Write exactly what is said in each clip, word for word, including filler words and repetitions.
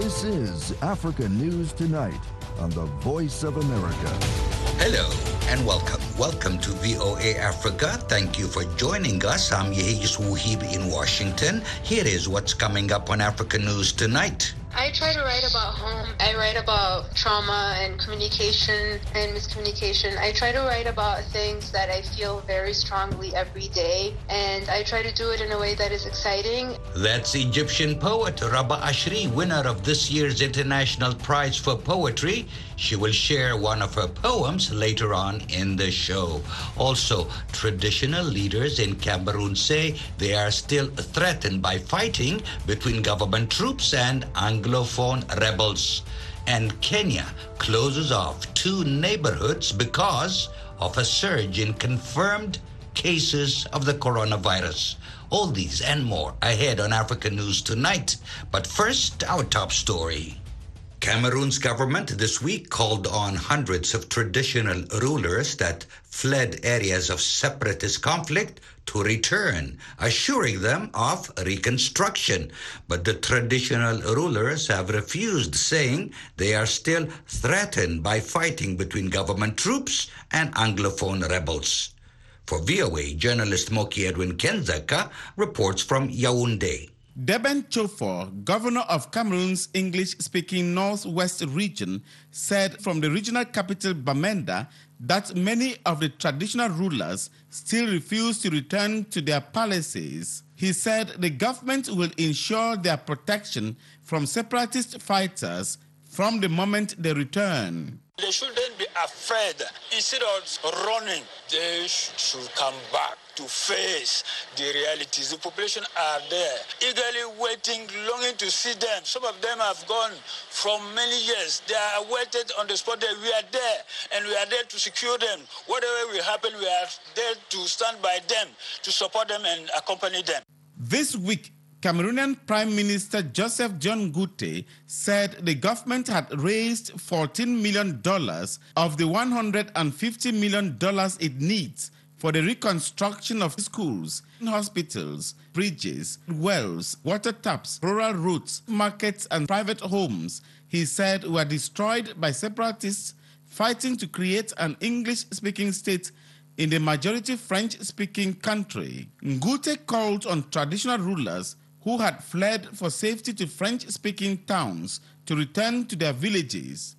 This is Africa News Tonight on the Voice of America. Hello and welcome. Welcome to V O A Africa. Thank you for joining us. I'm Yehijus Wuhib in Washington. Here is what's coming up on Africa News Tonight. I try to write about home. I write about trauma and communication and miscommunication. I try to write about things that I feel very strongly every day, and I try to do it in a way that is exciting. That's Egyptian poet Rabaa Ashri, winner of this year's International Prize for Poetry. She will share one of her poems later on in the show. Also, traditional leaders in Cameroon say they are still threatened by fighting between government troops and Anglophone rebels. And Kenya closes off two neighborhoods because of a surge in confirmed cases of the coronavirus. All these and more ahead on Africa News Tonight. But first, our top story. Cameroon's government this week called on hundreds of traditional rulers that fled areas of separatist conflict to return, assuring them of reconstruction. But the traditional rulers have refused, saying they are still threatened by fighting between government troops and Anglophone rebels. For V O A, journalist Moki Edwin Kenzeka reports from Yaoundé. Deben Chofor, governor of Cameroon's English-speaking Northwest region, said from the regional capital Bamenda that many of the traditional rulers still refuse to return to their palaces. He said the government will ensure their protection from separatist fighters from the moment they return. They shouldn't be afraid. Instead of running, they should come back to face the realities. The population are there, eagerly waiting, longing to see them. Some of them have gone from many years. They are waited on the spot there. We are there, and we are there to secure them. Whatever will happen, we are there to stand by them, to support them and accompany them. This week, Cameroonian Prime Minister Joseph John Goute said the government had raised fourteen million dollars of the one hundred fifty million dollars it needs for the reconstruction of schools, hospitals, bridges, wells, water taps, rural roads, markets, and private homes, he said, were destroyed by separatists fighting to create an English-speaking state in the majority French-speaking country. Ngute called on traditional rulers who had fled for safety to French-speaking towns to return to their villages.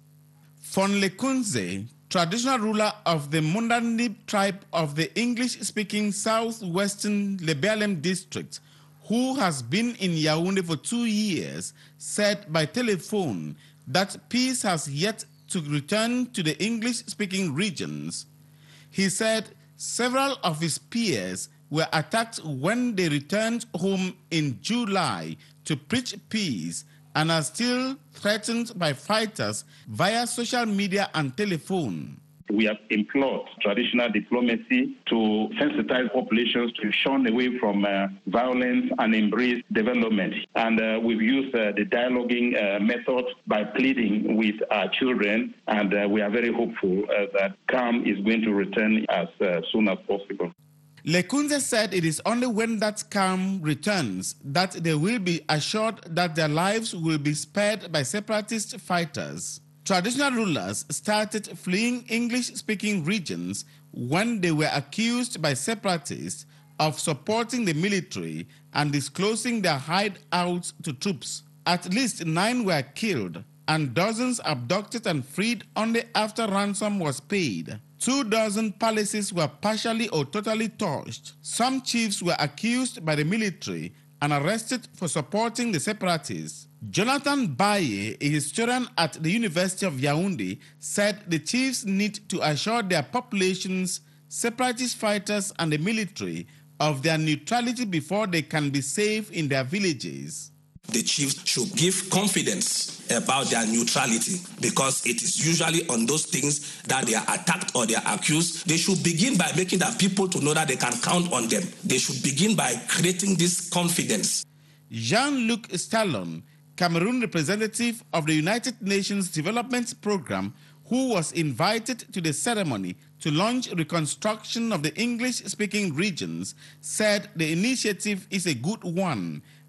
Fonlekunze, traditional ruler of the Mundanib tribe of the English-speaking southwestern Lebalem district, who has been in Yaoundé for two years, said by telephone that peace has yet to return to the English-speaking regions. He said several of his peers were attacked when they returned home in July to preach peace and are still threatened by fighters via social media and telephone. We have implored traditional diplomacy to sensitize populations to shun away from uh, violence and embrace development. And uh, we've used uh, the dialoguing uh, method by pleading with our children, and uh, we are very hopeful uh, that calm is going to return as uh, soon as possible. Lekunze said it is only when that calm returns that they will be assured that their lives will be spared by separatist fighters. Traditional rulers started fleeing English-speaking regions when they were accused by separatists of supporting the military and disclosing their hideouts to troops. At least nine were killed and dozens abducted and freed only after ransom was paid. Two dozen palaces were partially or totally torched. Some chiefs were accused by the military and arrested for supporting the separatists. Jonathan Baye, a historian at the University of Yaoundé, said the chiefs need to assure their populations, separatist fighters and the military of their neutrality before they can be safe in their villages. The chiefs should give confidence about their neutrality, because it is usually on those things that they are attacked or they are accused. They should begin by making the people to know that they can count on them. They should begin by creating this confidence. Jean-Luc Stallon, Cameroon representative of the United Nations Development Programme, who was invited to the ceremony to launch reconstruction of the English-speaking regions, said the initiative is a good one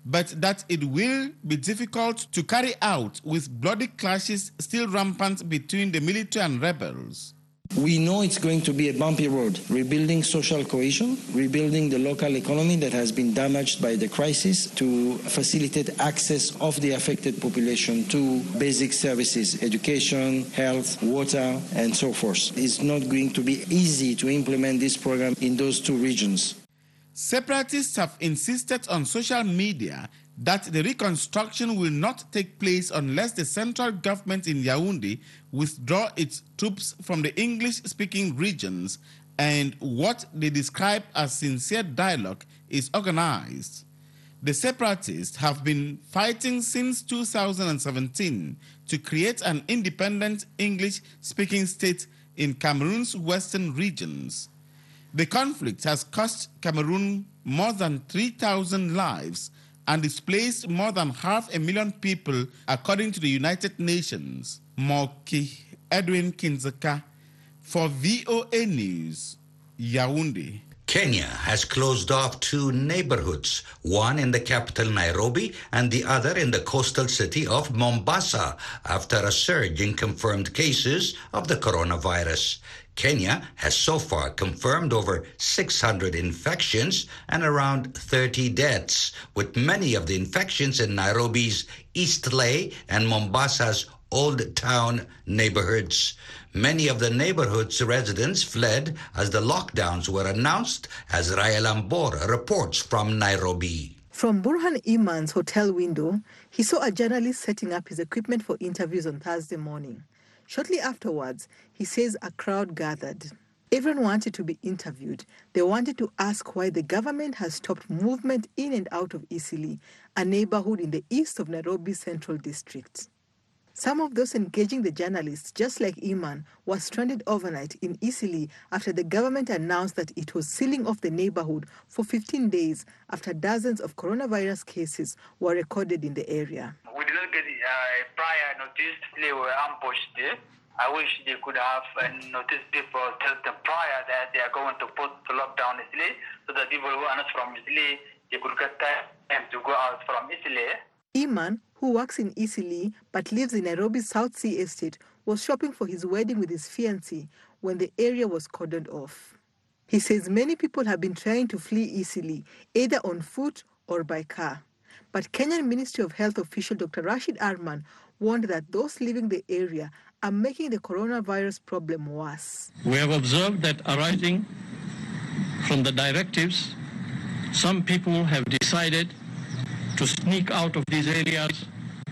but that it will be difficult to carry out with bloody clashes still rampant between the military and rebels. We know it's going to be a bumpy road, rebuilding social cohesion, rebuilding the local economy that has been damaged by the crisis to facilitate access of the affected population to basic services, education, health, water, and so forth. It's not going to be easy to implement this program in those two regions. Separatists have insisted on social media that the reconstruction will not take place unless the central government in Yaoundé withdraw its troops from the English-speaking regions and what they describe as sincere dialogue is organized. The separatists have been fighting since two thousand seventeen to create an independent English-speaking state in Cameroon's western regions. The conflict has cost Cameroon more than three thousand lives and displaced more than half a million people, according to the United Nations. Moki Edwin Kinzaka for V O A News, Yaoundé. Kenya has closed off two neighborhoods, one in the capital Nairobi and the other in the coastal city of Mombasa, after a surge in confirmed cases of the coronavirus. Kenya has so far confirmed over six hundred infections and around thirty deaths, with many of the infections in Nairobi's Eastleigh and Mombasa's Old Town neighborhoods. Many of the neighborhood's residents fled as the lockdowns were announced, as Rael Ambora reports from Nairobi. From Burhan Iman's hotel window, he saw a journalist setting up his equipment for interviews on Thursday morning. Shortly afterwards, he says a crowd gathered. Everyone wanted to be interviewed. They wanted to ask why the government has stopped movement in and out of Eastleigh, a neighborhood in the east of Nairobi's Central District. Some of those engaging the journalists, just like Iman, were stranded overnight in Eastleigh after the government announced that it was sealing off the neighborhood for fifteen days after dozens of coronavirus cases were recorded in the area. We did not get uh, prior notice. They were ambushed there. I wish they could have uh, noticed people, tell them prior that they are going to put the lockdown in Eastleigh, so that people who are not from Eastleigh, they could get time to go out from Eastleigh. Iman, who works in Eastleigh but lives in Nairobi's South Sea Estate, was shopping for his wedding with his fiancée when the area was cordoned off. He says many people have been trying to flee Eastleigh, either on foot or by car. But Kenyan Ministry of Health official Doctor Rashid Arman warned that those leaving the area are making the coronavirus problem worse. We have observed that arising from the directives, some people have decided to sneak out of these areas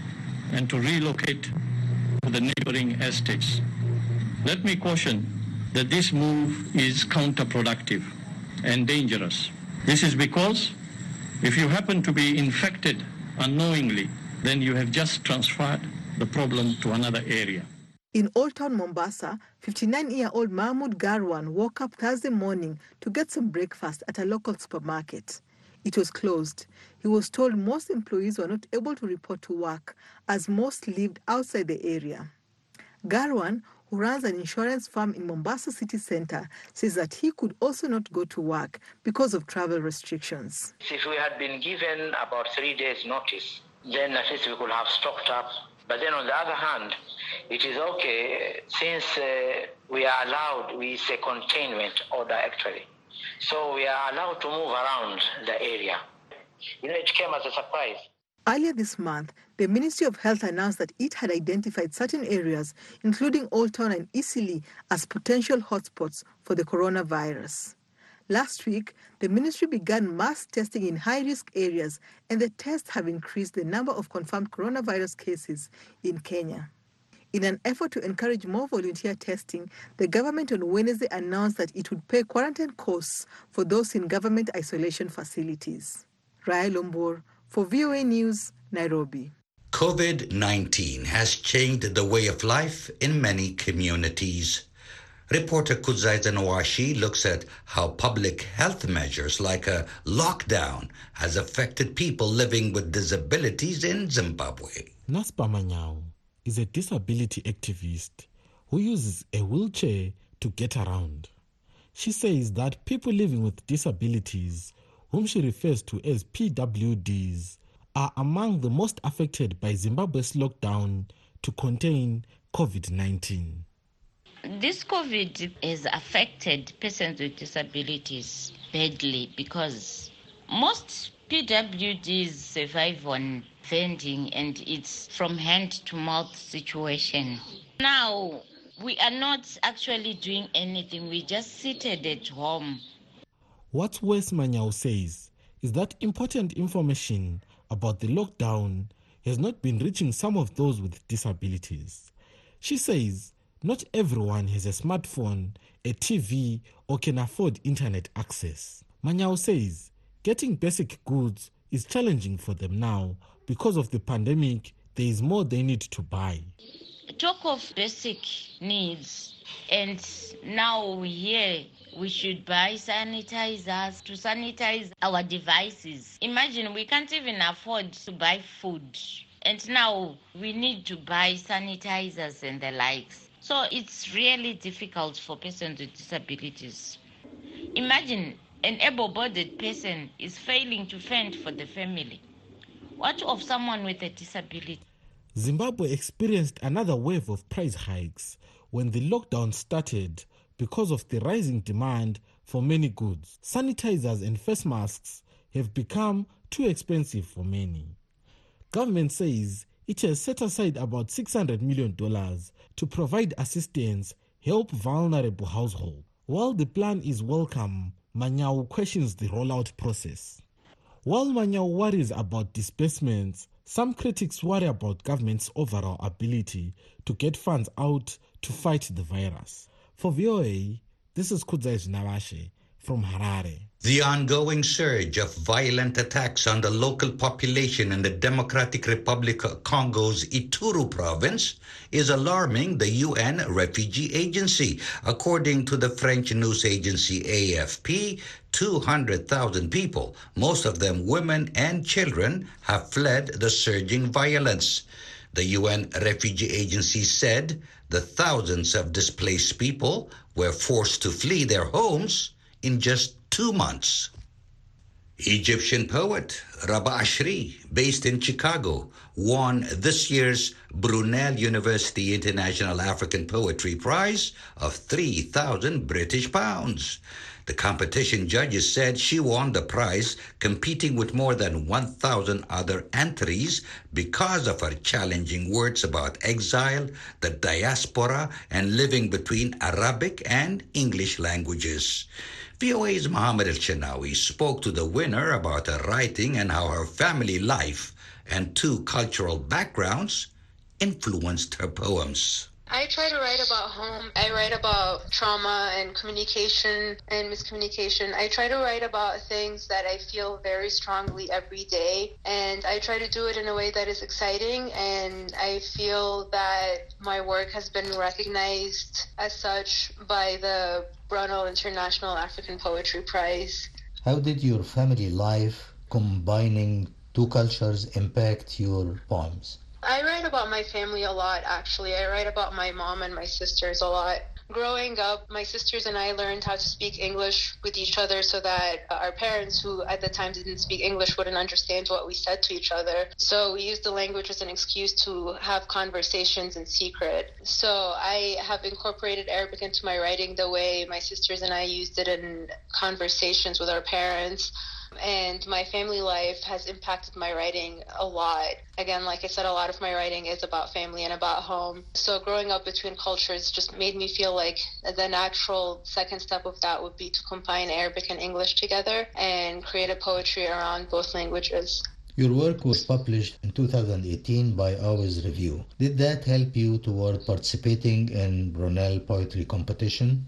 and to relocate to the neighboring estates. Let me caution that this move is counterproductive and dangerous. This is because if you happen to be infected unknowingly, then you have just transferred the problem to another area. In Old Town Mombasa, fifty-nine-year-old Mahmoud Garwan woke up Thursday morning to get some breakfast at a local supermarket. It was closed. He was told most employees were not able to report to work, as most lived outside the area. Garwan, who runs an insurance firm in Mombasa city center, says that he could also not go to work because of travel restrictions. If we had been given about three days notice, then at least we could have stocked up. But then on the other hand, it is okay since uh, we are allowed, we say containment order actually. So we are allowed to move around the area. You know, it came as a surprise. Earlier this month, the Ministry of Health announced that it had identified certain areas, including Old Town and Eastleigh, as potential hotspots for the coronavirus. Last week, the ministry began mass testing in high-risk areas, and the tests have increased the number of confirmed coronavirus cases in Kenya. In an effort to encourage more volunteer testing, the government on Wednesday announced that it would pay quarantine costs for those in government isolation facilities. Rael Ombor for V O A News, Nairobi. COVID nineteen has changed the way of life in many communities. Reporter Kudzai Zanawashi looks at how public health measures like a lockdown has affected people living with disabilities in Zimbabwe. Naspa Manyao is a disability activist who uses a wheelchair to get around. She says that people living with disabilities, whom she refers to as P W Ds, are among the most affected by Zimbabwe's lockdown to contain COVID nineteen. This COVID has affected persons with disabilities badly because most P W Ds survive on vending and it's from hand to mouth situation. Now, we are not actually doing anything. We just seated at home. What Wes Manyao says is that important information about the lockdown has not been reaching some of those with disabilities. She says not everyone has a smartphone, a T V, or can afford internet access. Manyao says getting basic goods is challenging for them now because of the pandemic. There is more they need to buy. Talk of basic needs, and now we hear we should buy sanitizers to sanitize our devices. Imagine we can't even afford to buy food, and now we need to buy sanitizers and the likes. So it's really difficult for persons with disabilities. Imagine an able-bodied person is failing to fend for the family. What of someone with a disability? Zimbabwe experienced another wave of price hikes when the lockdown started because of the rising demand for many goods. Sanitizers and face masks have become too expensive for many. Government says it has set aside about six hundred million dollars to provide assistance, help vulnerable households. While the plan is welcome, Manyao questions the rollout process. While Manyao worries about disbursements, some critics worry about government's overall ability to get funds out to fight the virus. For V O A, this is Kudzai Navashe from Harare. The ongoing surge of violent attacks on the local population in the Democratic Republic of Congo's Ituri province is alarming the U N Refugee Agency. According to the French news agency A F P, two hundred thousand people, most of them women and children, have fled the surging violence. The U N Refugee Agency said the thousands of displaced people were forced to flee their homes in just two months. Egyptian poet Rabah Ashri, based in Chicago, won this year's Brunel University International African Poetry Prize of three thousand British pounds. The competition judges said she won the prize competing with more than one thousand other entries because of her challenging words about exile, the diaspora, and living between Arabic and English languages. V O A's Mohammed El-Chenawi spoke to the winner about her writing and how her family life and two cultural backgrounds influenced her poems. I try to write about home. I write about trauma and communication and miscommunication. I try to write about things that I feel very strongly every day. And I try to do it in a way that is exciting. And I feel that my work has been recognized as such by the Brunel International African Poetry Prize. How did your family life combining two cultures impact your poems? I write about my family a lot, actually. I write about my mom and my sisters a lot. Growing up, my sisters and I learned how to speak English with each other so that our parents, who at the time didn't speak English, wouldn't understand what we said to each other. So we used the language as an excuse to have conversations in secret. So I have incorporated Arabic into my writing the way my sisters and I used it in conversations with our parents. And my family life has impacted my writing a lot. Again, like I said, a lot of my writing is about family and about home. So growing up between cultures just made me feel like the natural second step of that would be to combine Arabic and English together and create a poetry around both languages. Your work was published in two thousand eighteen by Always Review. Did that help you toward participating in Brunel Poetry Competition?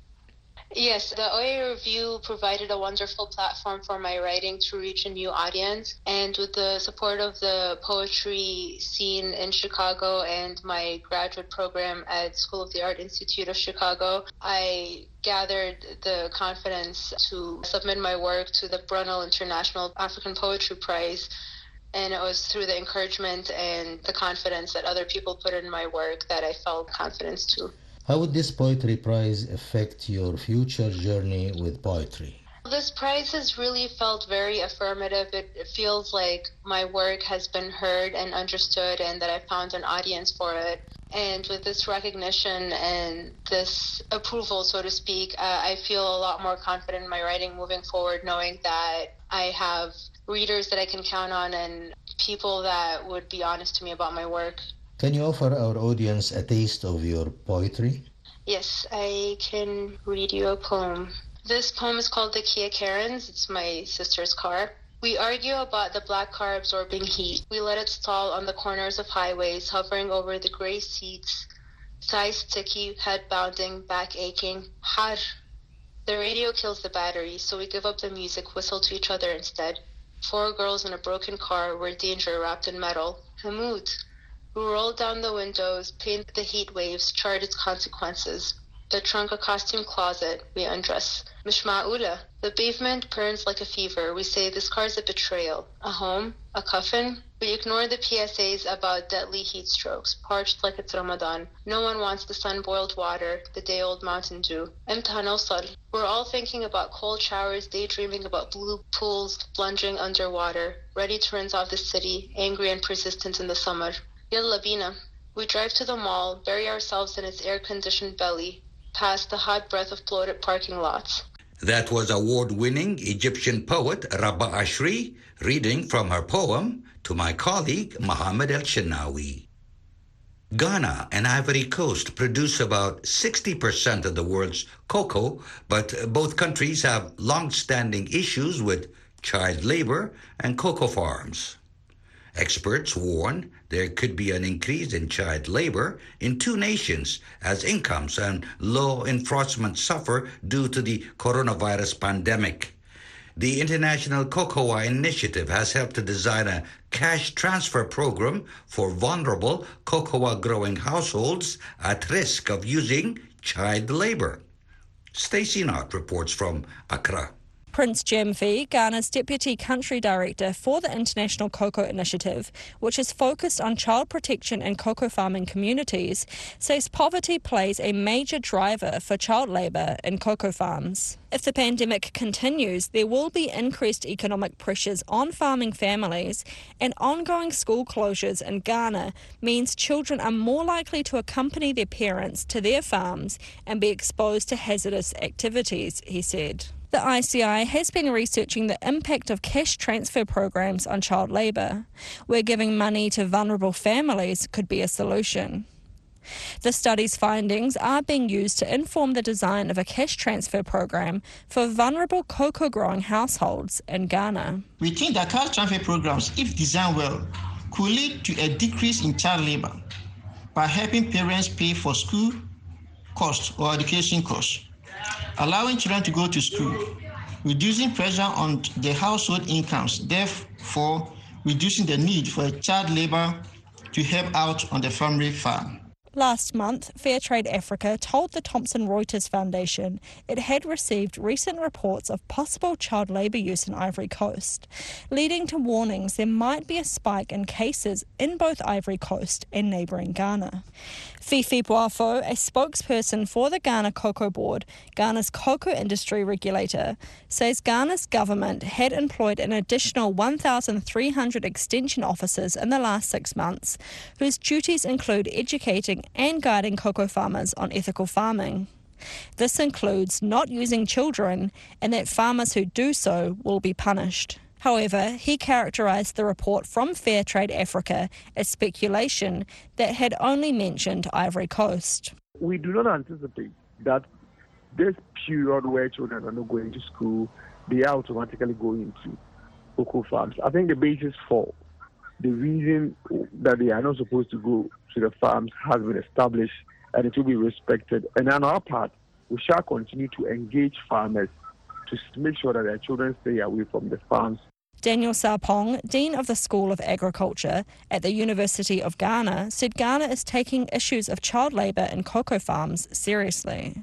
Yes, the O A Review provided a wonderful platform for my writing to reach a new audience. And with the support of the poetry scene in Chicago and my graduate program at School of the Art Institute of Chicago, I gathered the confidence to submit my work to the Brunel International African Poetry Prize. And it was through the encouragement and the confidence that other people put in my work that I felt confidence too. How would this poetry prize affect your future journey with poetry? This prize has really felt very affirmative. It, it feels like my work has been heard and understood and that I found an audience for it. And with this recognition and this approval, so to speak, uh, I feel a lot more confident in my writing moving forward, knowing that I have readers that I can count on and people that would be honest to me about my work. Can you offer our audience a taste of your poetry? Yes, I can read you a poem. This poem is called The Kia Karens. It's my sister's car. We argue about the black car absorbing heat. We let it stall on the corners of highways, hovering over the gray seats, thighs sticky, head bounding, back aching. Har! The radio kills the battery, so we give up the music, whistle to each other instead. Four girls in a broken car, where danger wrapped in metal. Hamoud! We roll down the windows, paint the heat waves, chart its consequences. The trunk a costume closet, we undress. Mishma'ula. The pavement burns like a fever. We say this car's a betrayal. A home? A coffin? We ignore the P S As about deadly heat strokes, parched like it's Ramadan. No one wants the sun-boiled water, the day-old Mountain Dew. Imta nowsal. We're all thinking about cold showers, daydreaming about blue pools, plunging underwater, ready to rinse off the city, angry and persistent in the summer. Yalla bina. We drive to the mall, bury ourselves in its air-conditioned belly, past the hot breath of bloated parking lots. That was award-winning Egyptian poet Rabaa Ashri reading from her poem to my colleague Mohammed El-Shenawi. Ghana and Ivory Coast produce about sixty percent of the world's cocoa, but both countries have long-standing issues with child labor and cocoa farms. Experts warn there could be an increase in child labor in two nations as incomes and law enforcement suffer due to the coronavirus pandemic. The International Cocoa Initiative has helped to design a cash transfer program for vulnerable cocoa-growing households at risk of using child labor. Stacey Knott reports from Accra. Prince Jem Fee, Ghana's Deputy Country Director for the International Cocoa Initiative, which is focused on child protection in cocoa farming communities, says poverty plays a major driver for child labour in cocoa farms. If the pandemic continues, there will be increased economic pressures on farming families, and ongoing school closures in Ghana means children are more likely to accompany their parents to their farms and be exposed to hazardous activities, he said. The I C I has been researching the impact of cash transfer programs on child labour, where giving money to vulnerable families could be a solution. The study's findings are being used to inform the design of a cash transfer program for vulnerable cocoa-growing households in Ghana. We think that cash transfer programs, if designed well, could lead to a decrease in child labour by helping parents pay for school costs or education costs, allowing children to go to school, reducing pressure on the household incomes, therefore reducing the need for child labour to help out on the family farm. Last month, Fairtrade Africa told the Thomson Reuters Foundation it had received recent reports of possible child labour use in Ivory Coast, leading to warnings there might be a spike in cases in both Ivory Coast and neighbouring Ghana. Fifi Boafo, a spokesperson for the Ghana Cocoa Board, Ghana's cocoa industry regulator, says Ghana's government had employed an additional one thousand three hundred extension officers in the last six months, whose duties include educating and guiding cocoa farmers on ethical farming. This includes not using children, and that farmers who do so will be punished. However, he characterised the report from Fairtrade Africa as speculation that had only mentioned Ivory Coast. We do not anticipate that this period where children are not going to school, they are automatically going to cocoa farms. I think the basis for the reason that they are not supposed to go to the farms has been established, and it will be respected. And on our part, we shall continue to engage farmers to make sure that their children stay away from the farms. Daniel Sarpong, Dean of the School of Agriculture at the University of Ghana, said Ghana is taking issues of child labour in cocoa farms seriously.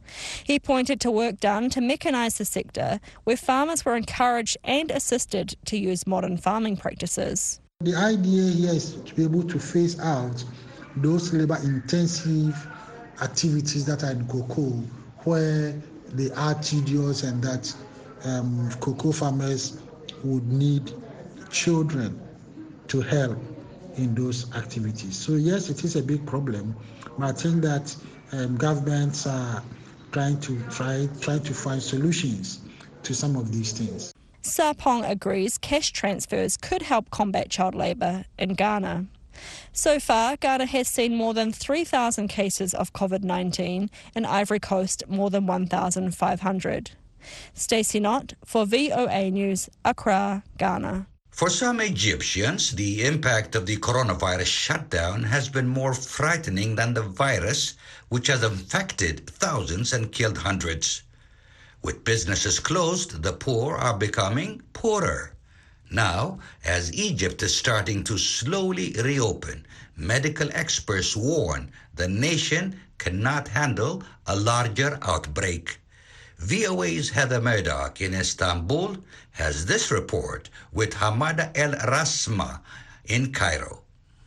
He pointed to work done to mechanise the sector, where farmers were encouraged and assisted to use modern farming practices. The idea here is to be able to phase out those labour-intensive activities that are in cocoa, where they are tedious and that um, cocoa farmers would need children to help in those activities. So yes, it is a big problem, but I think that um, governments are trying to try try to find solutions to some of these things. Sarpong agrees cash transfers could help combat child labour in Ghana. So far, Ghana has seen more than three thousand cases of COVID nineteen, in Ivory Coast more than one thousand five hundred. Stacey Knott for V O A News, Accra, Ghana. For some Egyptians, the impact of the coronavirus shutdown has been more frightening than the virus, which has infected thousands and killed hundreds. With businesses closed, the poor are becoming poorer. Now, as Egypt is starting to slowly reopen, medical experts warn the nation cannot handle a larger outbreak. V O A's Heather Murdoch in Istanbul has this report with Hamada El Rasma in Cairo.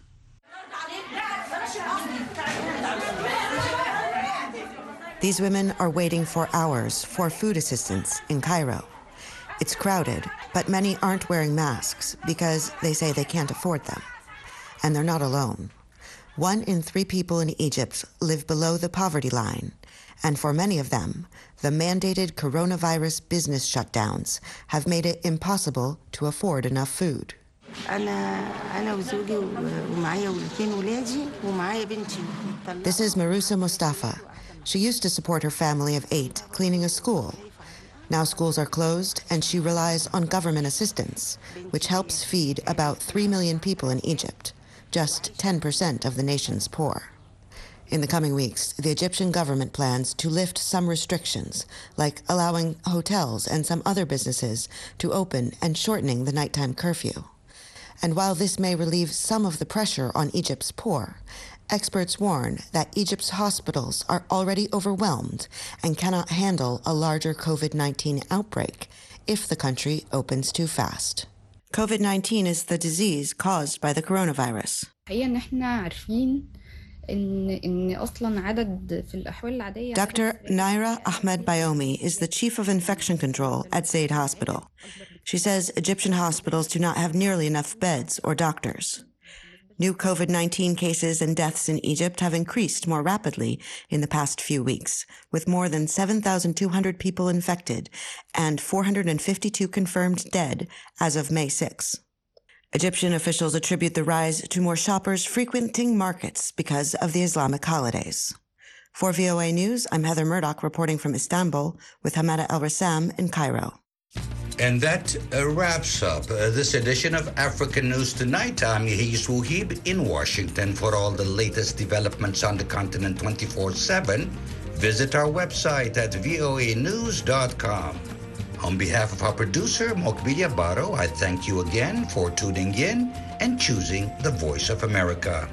These women are waiting for hours for food assistance in Cairo. It's crowded, but many aren't wearing masks because they say they can't afford them. And they're not alone. One in three people in Egypt live below the poverty line. And for many of them, the mandated coronavirus business shutdowns have made it impossible to afford enough food. This is Marusa Mustafa. She used to support her family of eight cleaning a school. Now schools are closed and she relies on government assistance, which helps feed about three million people in Egypt, just ten percent of the nation's poor. In the coming weeks, the Egyptian government plans to lift some restrictions, like allowing hotels and some other businesses to open and shortening the nighttime curfew. And while this may relieve some of the pressure on Egypt's poor, experts warn that Egypt's hospitals are already overwhelmed and cannot handle a larger COVID nineteen outbreak if the country opens too fast. COVID nineteen is the disease caused by the coronavirus. Doctor Naira Ahmed Bayomi is the chief of infection control at Zaid Hospital. She says Egyptian hospitals do not have nearly enough beds or doctors. New COVID nineteen cases and deaths in Egypt have increased more rapidly in the past few weeks, with more than seven thousand two hundred people infected and four hundred fifty-two confirmed dead as of May sixth. Egyptian officials attribute the rise to more shoppers frequenting markets because of the Islamic holidays. For V O A News, I'm Heather Murdoch reporting from Istanbul with Hamada El Rassam in Cairo. And that uh, wraps up uh, this edition of African News Tonight. I'm Yehis Wuhib in Washington. For all the latest developments on the continent twenty-four seven, visit our website at V O A news dot com. On behalf of our producer, Mokbilia Baro, I thank you again for tuning in and choosing the Voice of America.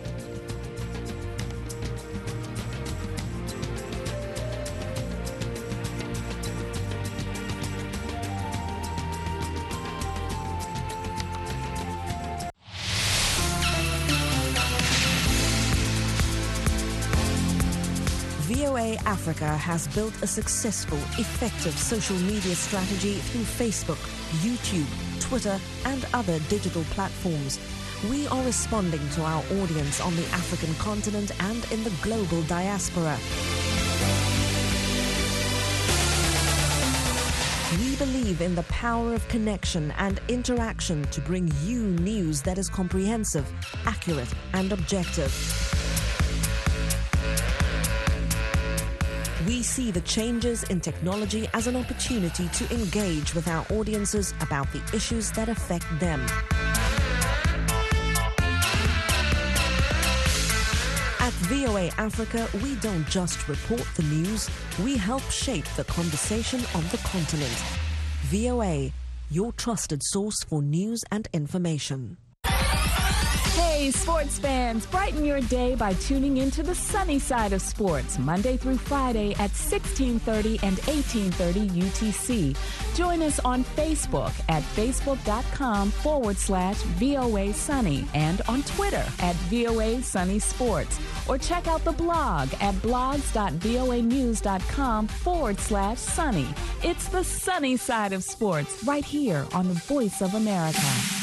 V O A Africa has built a successful, effective social media strategy through Facebook, YouTube, Twitter, and other digital platforms. We are responding to our audience on the African continent and in the global diaspora. We believe in the power of connection and interaction to bring you news that is comprehensive, accurate, and objective. We see the changes in technology as an opportunity to engage with our audiences about the issues that affect them. At V O A Africa, we don't just report the news, we help shape the conversation on the continent. V O A, your trusted source for news and information. Hey, Hey, sports fans, brighten your day by tuning into the sunny side of sports, Monday through Friday at sixteen thirty and eighteen thirty U T C. Join us on Facebook at facebook.com forward slash VOA Sunny and on Twitter at VOA Sunny Sports. Or check out the blog at blogs.voanews.com forward slash sunny. It's the sunny side of sports right here on the Voice of America.